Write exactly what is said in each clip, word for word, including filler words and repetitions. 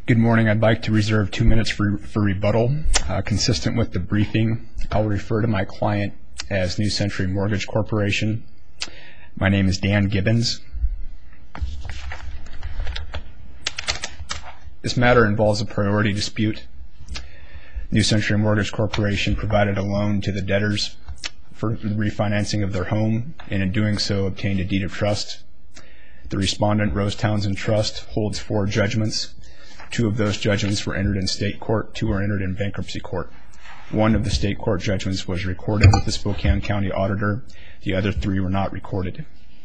Good morning. I'd like to reserve two minutes for, for rebuttal. Uh, consistent with the briefing, I'll refer to my client as New Century Mortgage Corporation. My name is Dan Gibbons. This matter involves a priority dispute. New Century Mortgage Corporation provided a loan to the debtors for the refinancing of their home, and in doing so obtained a deed of trust. The respondent, Rose Townsend Trust, holds four judgments. Two of those judgments were entered in state court, two were entered in bankruptcy court. One of the state court judgments was recorded with the Spokane County Auditor. The other three were not recorded.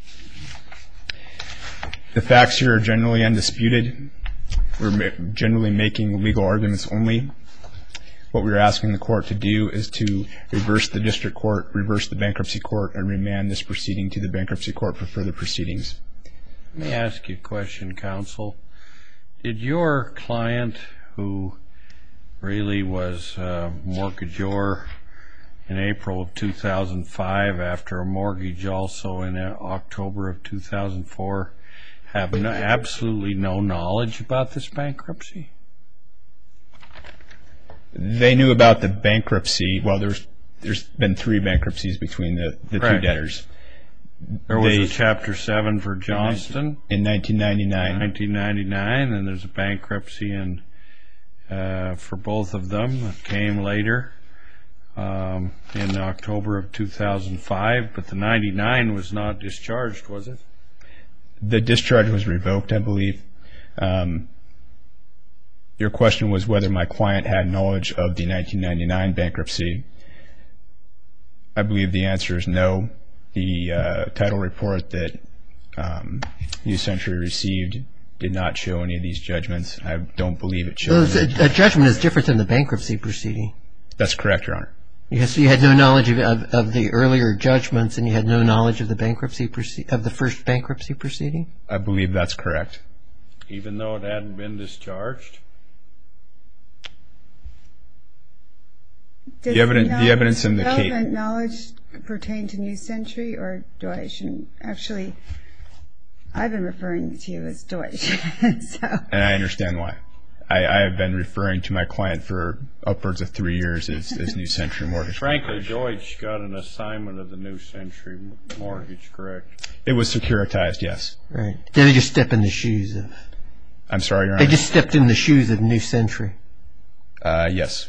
The facts here are generally undisputed. We're generally making legal arguments only. What we're asking the court to do is to reverse the district court, reverse the bankruptcy court, and remand this proceeding to the bankruptcy court for further proceedings. Let me ask you a question, counsel. Did your client, who really was a mortgagor in April of two thousand five after a mortgage also in October of two thousand four, have no, absolutely no knowledge about this bankruptcy? They knew about the bankruptcy. Well, there's there's been three bankruptcies between the, the two debtors. There was they, a Chapter seven for Johnston in nineteen ninety-nine. nineteen ninety-nine, and there's a bankruptcy in, uh, for both of them that came later um, in October of two thousand five, but the ninety-nine was not discharged, was it? The discharge was revoked, I believe. Um, your question was whether my client had knowledge of the nineteen ninety-nine bankruptcy. I believe the answer is no. The uh, title report that um, New Century received did not show any of these judgments. I don't believe it showed. So a, a judgment is different than the bankruptcy proceeding. That's correct, Your Honor. Yes, so you had no knowledge of, of, of the earlier judgments, and you had no knowledge of the bankruptcy proce- of the first bankruptcy proceeding? I believe that's correct. Even though it hadn't been discharged? The evidence, the evidence in the case. Relevant knowledge pertain to New Century, or Deutsch? And actually, I've been referring to you as Deutsch. So. And I understand why. I, I have been referring to my client for upwards of three years as, as New Century Mortgage. Frankly, Deutsch got an assignment of the New Century Mortgage, correct? It was securitized, yes. Right. Did they just step in the shoes of? I'm sorry, Your Honor. They just stepped in the shoes of New Century. Uh, yes.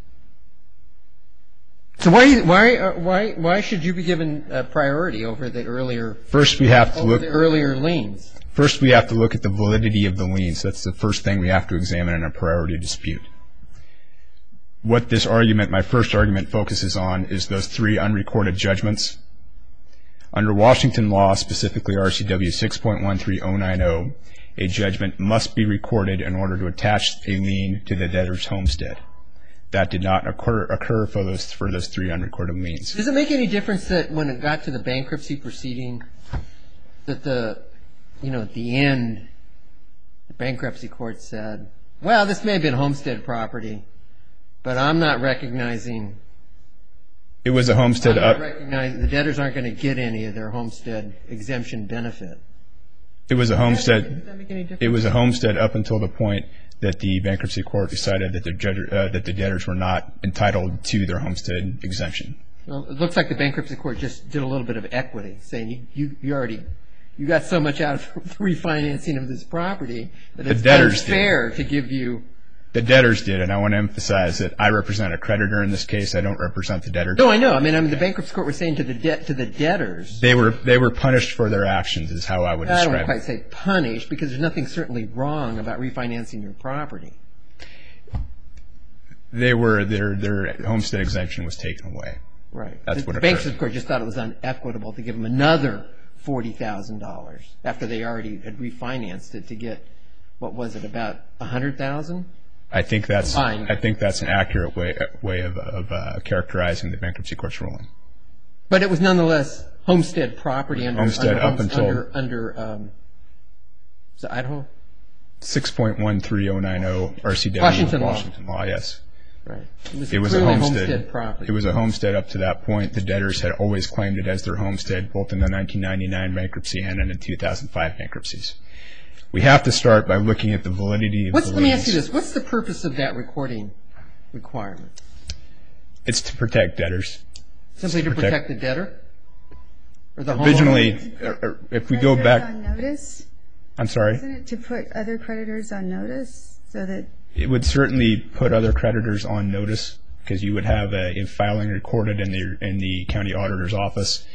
So why why uh, why why should you be given uh, priority over the earlier? First, we have to over look the earlier liens. First, we have to look at the validity of the liens. That's the first thing we have to examine in a priority dispute. What this argument, my first argument, focuses on is those three unrecorded judgments. Under Washington law, specifically R C W six point one three oh nine oh, a judgment must be recorded in order to attach a lien to the debtor's homestead. That did not occur, occur for those for those three unrecorded liens. Does it make any difference that when it got to the bankruptcy proceeding, that the, you know, at the end, the bankruptcy court said, well, this may have been homestead property, but I'm not recognizing. It was a homestead. I'm not up, recognizing the debtors aren't going to get any of their homestead exemption benefit. It was a homestead. Does that make any difference? It was a homestead up until the point that the bankruptcy court decided that the judge, uh, that the debtors were not entitled to their homestead exemption. Well, it looks like the bankruptcy court just did a little bit of equity, saying you, you, you already you got so much out of refinancing of this property that it's unfair to give you. The debtors did, and I want to emphasize that I represent a creditor in this case. I don't represent the debtor. No, I know. I mean, I mean, the bankruptcy court was saying to the debt to the debtors. They were they were punished for their actions, is how I would describe it. I don't quite say punished, because there's nothing certainly wrong about refinancing your property. They were their their homestead exemption was taken away. Right. That's the, what the bankruptcy court just thought it was unequitable to give them another forty thousand dollars after they already had refinanced it to get, what was it, about a hundred thousand? I think that's Fine. I think that's an accurate way way of, of uh, characterizing the bankruptcy court's ruling. But it was nonetheless homestead property under homestead under, up until under, under um, is it Idaho? six point one three oh nine oh R C W Washington, Washington law. law. Yes. Right. It was, it was a homestead. homestead property. It was a homestead up to that point. The debtors had always claimed it as their homestead, both in the nineteen ninety-nine bankruptcy and in the two thousand five bankruptcies. We have to start by looking at the validity of What's, the let me ask you liens. this. What's the purpose of that recording requirement? It's to protect debtors. Simply to protect- protect the debtor? Or the homeowner? Originally, uh, uh, if we go Creditors back, on notice? I'm sorry, Isn't it to put other creditors on notice so that, it would certainly put other creditors on notice because you would have a, a filing recorded in the in the county auditor's office.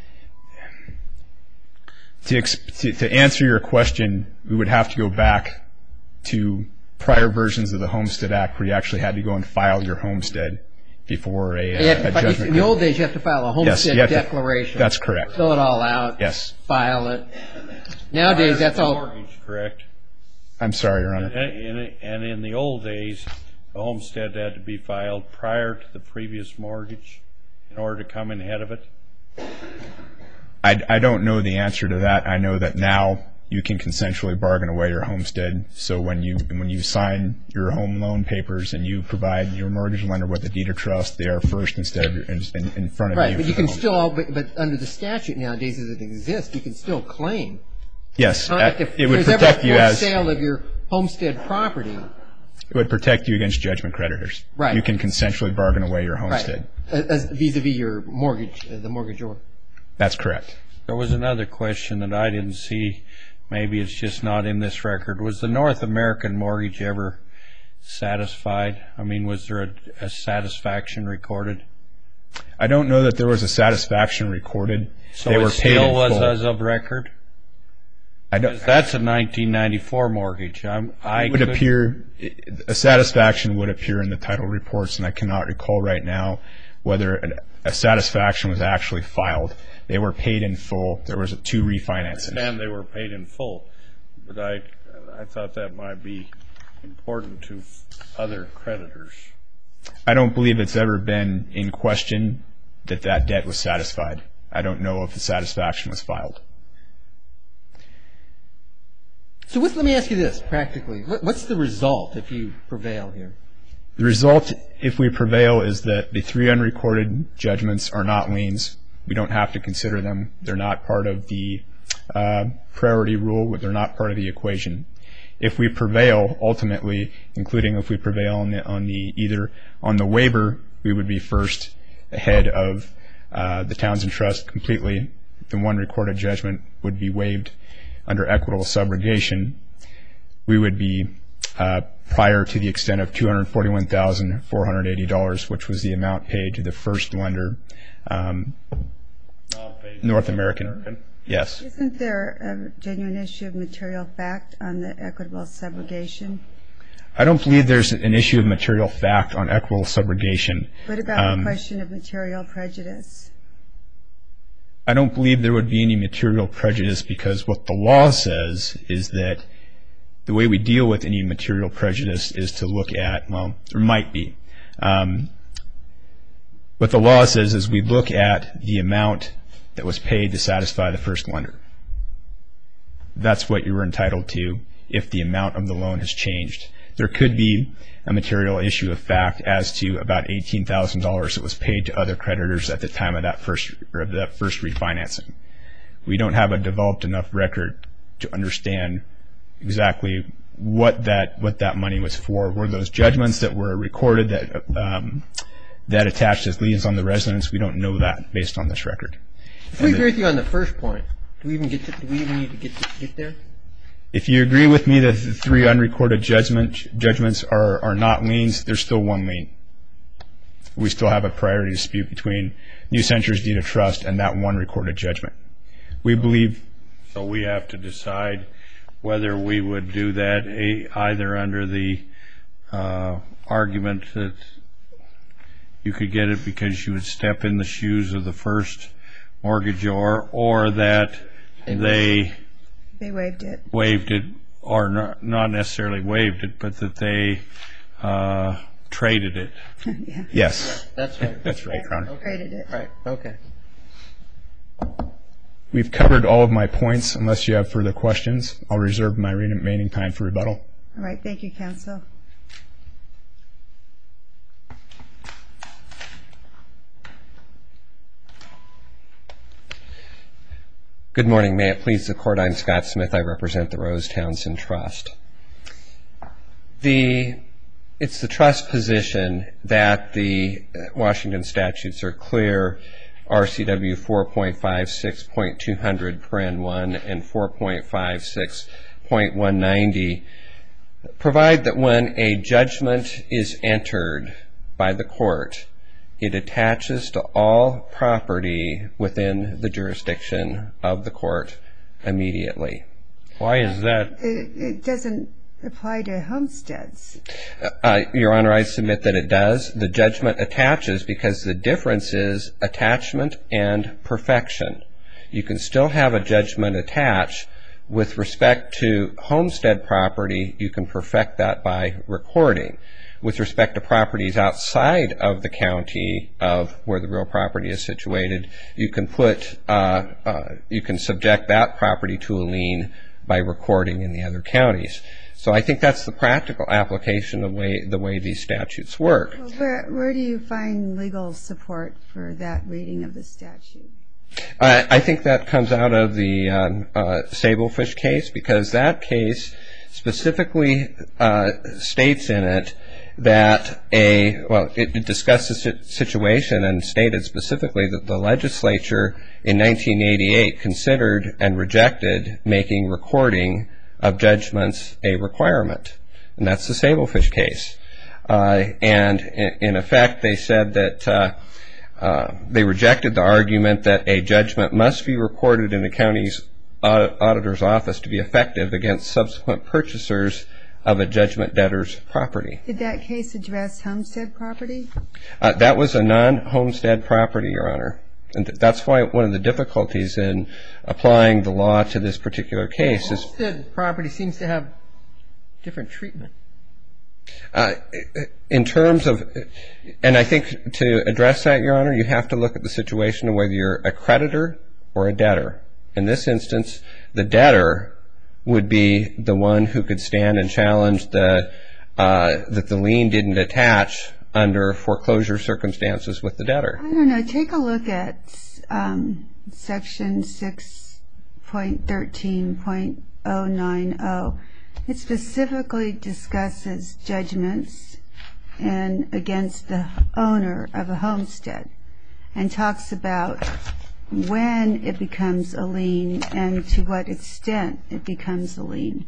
To, ex- to to answer your question, we would have to go back to prior versions of the Homestead Act where you actually had to go and file your homestead before a, You have to a fi- judgment. in the old days, you have to file a Yes, homestead you have to- declaration. That's correct. Fill it all out. Yes. File it. Nowadays, that's all. Mortgage, correct? I'm sorry, Your Honor. And in- and in the old days, the homestead had to be filed prior to the previous mortgage in order to come in ahead of it? I, I don't know the answer to that. I know that now you can consensually bargain away your homestead. So when you when you sign your home loan papers and you provide your mortgage lender with a deed of trust, they are first instead of in, in, in front of Right, you. but for you the can home. still, all- but, but under the statute nowadays as it exists, you can still claim. Yes, Uh, uh, if it would there's ever protect you a as sale of your homestead property, it would protect you against judgment creditors. Right. You can consensually bargain away your right, homestead. as vis-a-vis your mortgage, uh, the mortgagor. That's correct. There was another question that I didn't see. Maybe it's just not in this record. Was the North American mortgage ever satisfied? I mean, was there a, a satisfaction recorded? I don't know that there was a satisfaction recorded. So they it were paid still in was full. as of record? I don't. 'Cause that's a nineteen ninety-four mortgage. I'm, I It would could- appear a satisfaction would appear in the title reports, and I cannot recall right now whether an, a satisfaction was actually filed. They were paid in full. There was a two refinancing. And they were paid in full, but I, I thought that might be important to other creditors. I don't believe it's ever been in question that that debt was satisfied. I don't know if the satisfaction was filed. So what's, let me ask you this, practically. What, what's the result if you prevail here? The result, if we prevail, is that the three unrecorded judgments are not liens. We don't have to consider them. They're not part of the uh, priority rule. They're not part of the equation. If we prevail, ultimately, including if we prevail on the, on the either on the waiver, we would be first ahead of uh, the Townsend Trust completely. The one recorded judgment would be waived under equitable subrogation. We would be uh, prior to the extent of two hundred forty-one thousand four hundred eighty dollars, which was the amount paid to the first lender, um, Not paid. North American. Yes. isn't there a genuine issue of material fact on the equitable subrogation? I don't believe there's an issue of material fact on equitable subrogation. What about Um, the question of material prejudice? I don't believe there would be any material prejudice because what the law says is that the way we deal with any material prejudice is to look at, well, there might be. Um, what the law says is we look at the amount that was paid to satisfy the first lender. That's what you were entitled to if the amount of the loan has changed. There could be a material issue of fact as to about eighteen thousand dollars that was paid to other creditors at the time of that first or that first refinancing. We don't have a developed enough record to understand exactly what that what that money was for. Were those judgments that were recorded that um, that attached as liens on the residence? We don't know that based on this record. If we agree with you on the first point, do we even get to, do we even need to get to, get there? If you agree with me that the three unrecorded judgment, judgments are, are not liens, there's still one lien. We still have a priority dispute between New Century's deed of trust and that one recorded judgment. We believe. So we have to decide whether we would do that a, either under the uh, argument that you could get it because you would step in the shoes of the first mortgagor, or that they They waived it. waived it, or not, not necessarily waived it, but that they uh, traded it. Yeah, Yes, That's right. that's right, Your Honor. traded it. Right, okay. We've covered all of my points. Unless you have further questions, I'll reserve my remaining time for rebuttal. All right, thank you, counsel. Good morning. May it please the Court, I'm Scott Smith. I represent the Rose Townsend Trust. The, it's the trust position that the Washington statutes are clear. R C W four point five six point two hundred paren one and four point five six point one ninety provide that when a judgment is entered by the court, it attaches to all property within the jurisdiction of the court immediately. Why is that? It, it doesn't apply to homesteads. Uh, Your Honor, I submit that it does. The judgment attaches because the difference is attachment and perfection. You can still have a judgment attach. With respect to homestead property, you can perfect that by recording. With respect to properties outside of the county of where the real property is situated, you can put, uh, uh, you can subject that property to a lien by recording in the other counties. So I think that's the practical application of way, the way these statutes work. Well, where, where do you find legal support for that reading of the statute? Uh, I think that comes out of the um, uh, Sablefish case, because that case specifically uh, states in it that a, well, it, it discussed the situation and stated specifically that the legislature in nineteen eighty-eight considered and rejected making recording of judgments a requirement. And that's the Sablefish case. Uh, and in, in effect, they said that uh, uh, they rejected the argument that a judgment must be recorded in the county's auditor's office to be effective against subsequent purchasers of a judgment debtor's property. Did that case address homestead property? Uh, that was a non-homestead property, Your Honor. And th- that's why one of the difficulties in applying the law to this particular case is... Homestead property seems to have different treatment. Uh, in terms of, and I think to address that, Your Honor, you have to look at the situation of whether you're a creditor or a debtor. In this instance, the debtor would be the one who could stand and challenge the, uh, that the lien didn't attach under foreclosure circumstances with the debtor. I don't know. Take a look at um, section six point thirteen point oh nine oh. It specifically discusses judgments and against the owner of a homestead and talks about when it becomes a lien and to what extent it becomes a lien.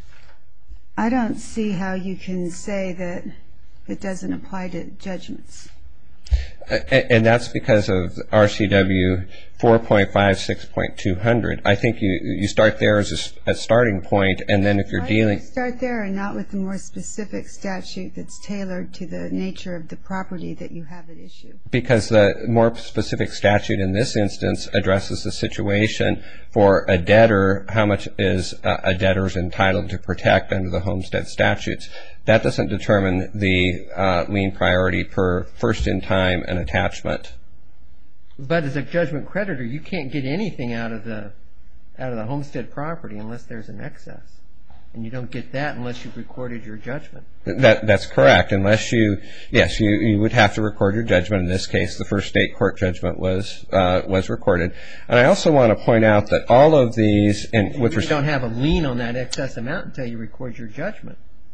I don't see how you can say that it doesn't apply to judgments. And that's because of R C W four point five six point two hundred. I think you you start there as a, a starting point, and then if you're Why dealing... do you start there and not with the more specific statute that's tailored to the nature of the property that you have at issue? Because the more specific statute in this instance addresses the situation for a debtor, how much is a debtor is entitled to protect under the homestead statutes. That doesn't determine the uh, lien priority per first in time and attachment. But as a judgment creditor, you can't get anything out of the out of the homestead property unless there's an excess. And you don't get that unless you've recorded your judgment. That, that's correct. Unless you, yes, you, you would have to record your judgment. In this case, the first state court judgment was uh, was recorded. And I also want to point out that all of these... And you with really don't have a lien on that excess amount until you record your judgment.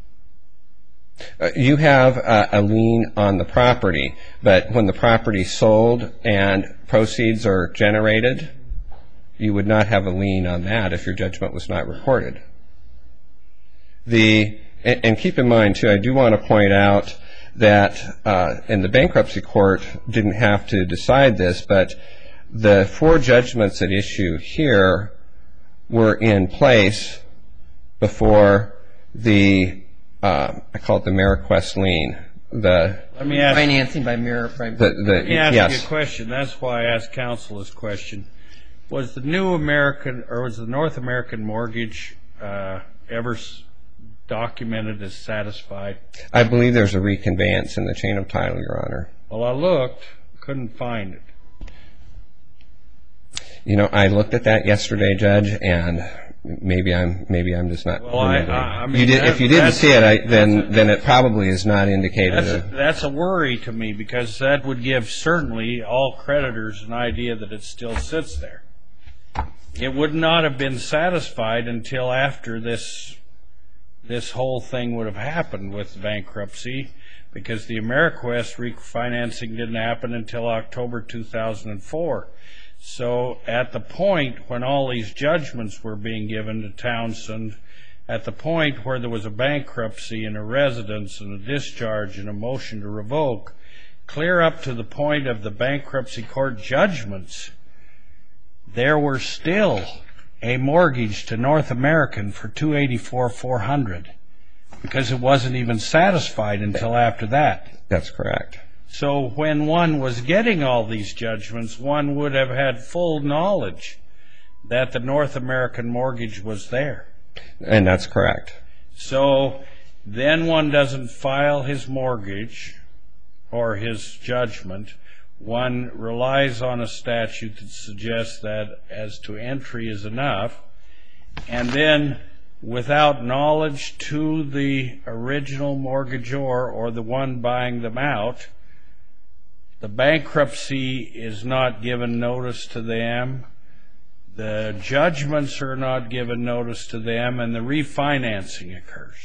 Uh, you have uh, a lien on the property, but when the property is sold and proceeds are generated, you would not have a lien on that if your judgment was not recorded. The and, and keep in mind, too, I do want to point out that, uh, and the bankruptcy court didn't have to decide this, but the four judgments at issue here were in place before the Uh, I call it the MeriQuest lien. The Let me ask, Financing by mirror. By the, the let me ask yes. you a question. That's why I asked counsel this question. Was the New American, or was the North American mortgage uh, ever s- documented as satisfied? I believe there's a reconveyance in the chain of title, Your Honor. Well, I looked, couldn't find it. You know, I looked at that yesterday, Judge, and maybe I'm maybe I'm just not. Well, I, remembering. I, I mean, you did, that, if you didn't see it, I, then a, then it probably is not indicated. That's a, that's a worry to me, because that would give certainly all creditors an idea that it still sits there. it would not have been satisfied until after this this whole thing would have happened with bankruptcy, because the AmeriQuest refinancing didn't happen until October two thousand four. So at the point when all these judgments were being given to Townsend, at the point where there was a bankruptcy and a residence and a discharge and a motion to revoke, clear up to the point of the bankruptcy court judgments, there were still a mortgage to North American for two hundred eighty-four thousand four hundred dollars, because it wasn't even satisfied until after that. That's correct. So when one was getting all these judgments, one would have had full knowledge that the North American mortgage was there. And that's correct. So then one doesn't file his mortgage or his judgment. One relies on a statute that suggests that as to entry is enough, and then without knowledge to the original mortgagor or the one buying them out, the bankruptcy is not given notice to them, the judgments are not given notice to them, and the refinancing occurs.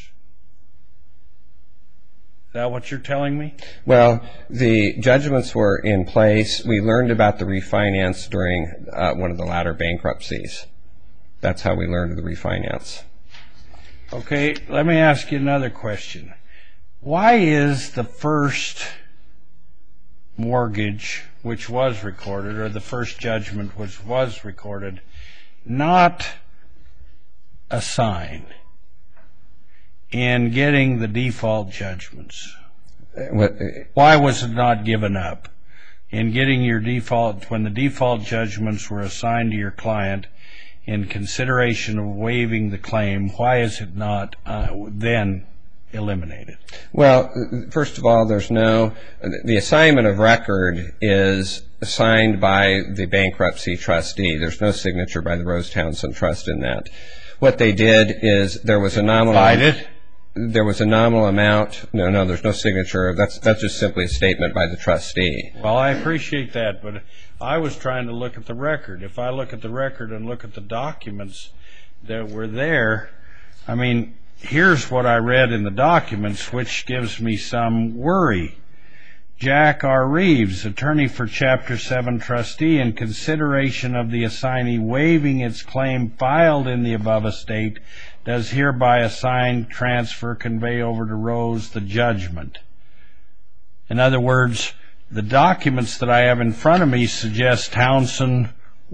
Is that what you're telling me? Well, the judgments were in place. We learned about the refinance during uh, one of the latter bankruptcies. That's how we learned of the refinance. Okay, let me ask you another question. Why is the first mortgage which was recorded, or the first judgment which was recorded, not assigned in getting the default judgments? What, Why was it not given up in getting your default, when the default judgments were assigned to your client in consideration of waiving the claim? Why is it not uh, then eliminated? Well, first of all, there's no, the assignment of record is signed by the bankruptcy trustee. There's no signature by the Rose Townsend Trust in that. What they did is there was a nominal... Divided? There was a nominal amount. No, no, there's no signature. That's that's just simply a statement by the trustee. Well, I appreciate that, but I was trying to look at the record. If I look at the record and look at the documents that were there, I mean, here's what I read in the documents, which gives me some worry. Jack R. Reeves, attorney for Chapter seven trustee, in consideration of the assignee waiving its claim filed in the above estate, does hereby assign, transfer, convey over to Rose the judgment. In other words, the documents that I have in front of me suggest Townsend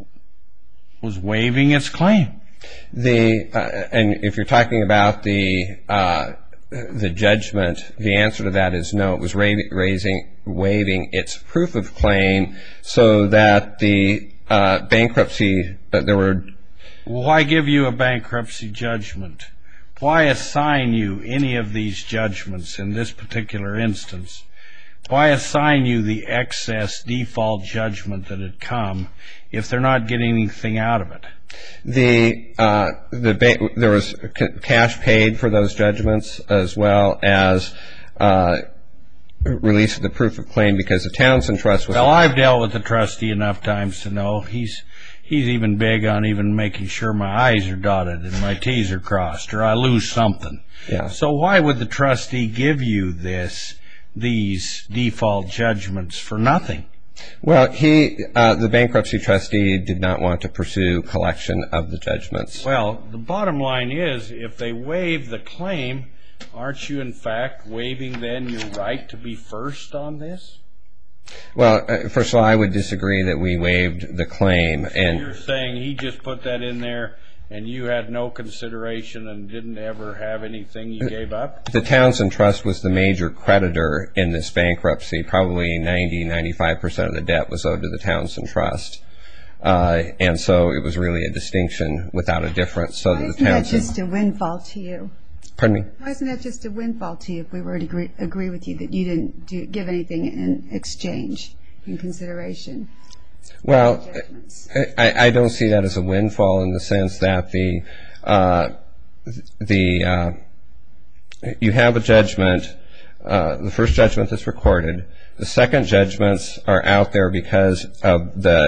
was waiving its claim. The uh, and if you're talking about the uh, the judgment, the answer to that is no. It was ra- raising waiving its proof of claim, so that the uh, bankruptcy uh, there were. Why give you a bankruptcy judgment? Why assign you any of these judgments in this particular instance? Why assign you the excess default judgment that had come if they're not getting anything out of it? The uh, the ba- there was c- cash paid for those judgments, as well as uh, release of the proof of claim, because the Townsend Trust was. Well, I've dealt with the trustee enough times to know he's he's even big on even making sure my I's are dotted and my T's are crossed, or I lose something. Yeah. So why would the trustee give you this these default judgments for nothing? Well, he, uh, the bankruptcy trustee, did not want to pursue collection of the judgments. Well, the bottom line is, if they waive the claim, aren't you in fact waiving then your right to be first on this? Well, uh, first of all, I would disagree that we waived the claim. And you're saying he just put that in there and you had no consideration and didn't ever have anything you gave up? The Townsend Trust was the major creditor in this bankruptcy. Probably ninety, ninety-five percent of the debt was owed to the Townsend Trust. Uh, and so it was really a distinction without a difference. So Why that the isn't that Townsend, just a windfall to you? Pardon me? Why isn't that just a windfall to you if we were to agree, agree with you that you didn't do, give anything in exchange, in consideration? Well, Judgments. I, I don't see that as a windfall in the sense that the uh, the uh, you have a judgment, uh, the first judgment that's recorded. The second judgments are out there because of the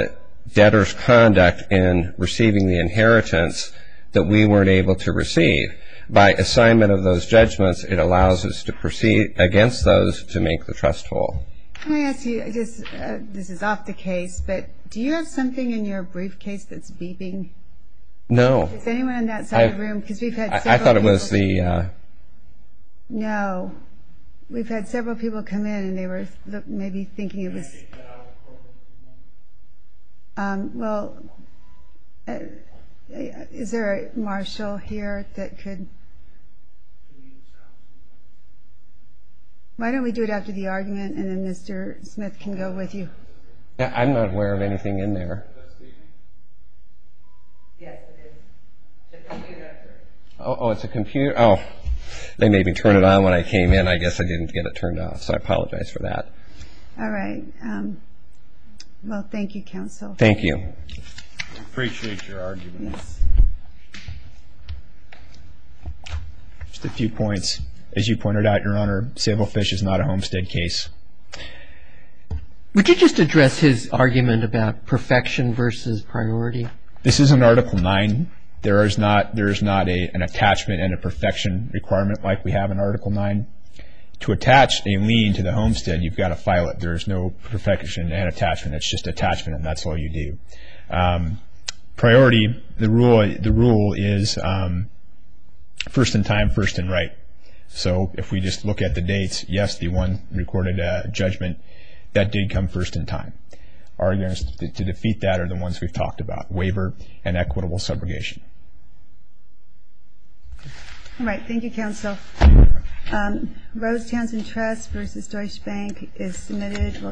debtor's conduct in receiving the inheritance that we weren't able to receive. By assignment of those judgments, it allows us to proceed against those to make the trust whole. Can I ask you, just, uh, this is off the case, but do you have something in your briefcase that's beeping? No. Is anyone on that side of the I've- room? Because we've had I, several I thought it was people- the... Uh, No. We've had several people come in and they were look, maybe thinking it was... Um, well, uh, is there a marshal here that could... Why don't we do it after the argument and then Mister Smith can go with you? yeah, I'm not aware of anything in there. Yes, it is. The computer. Oh, oh, it's a computer. Oh, they made me turn it on when I came in. I guess I didn't get it turned off, so I apologize for that. All right. Um, well, thank you, counsel. Thank you. Appreciate your argument. Yes. Just a few points. As you pointed out, Your Honor, Sablefish is not a homestead case. Would you just address his argument about perfection versus priority? This is an Article nine. There is not there is not a, an attachment and a perfection requirement like we have in Article nine. To attach a lien to the homestead, you've got to file it. There is no perfection and attachment. It's just attachment, and that's all you do. Um, priority, the rule the rule is um, first in time, first in right. So if we just look at the dates, yes, the one recorded uh, judgment, that did come first in time. Arguments to, to defeat that are the ones we've talked about, waiver and equitable subrogation. All right. Thank you, counsel. Um, Rose Townsend Trust versus Deutsche Bank is submitted.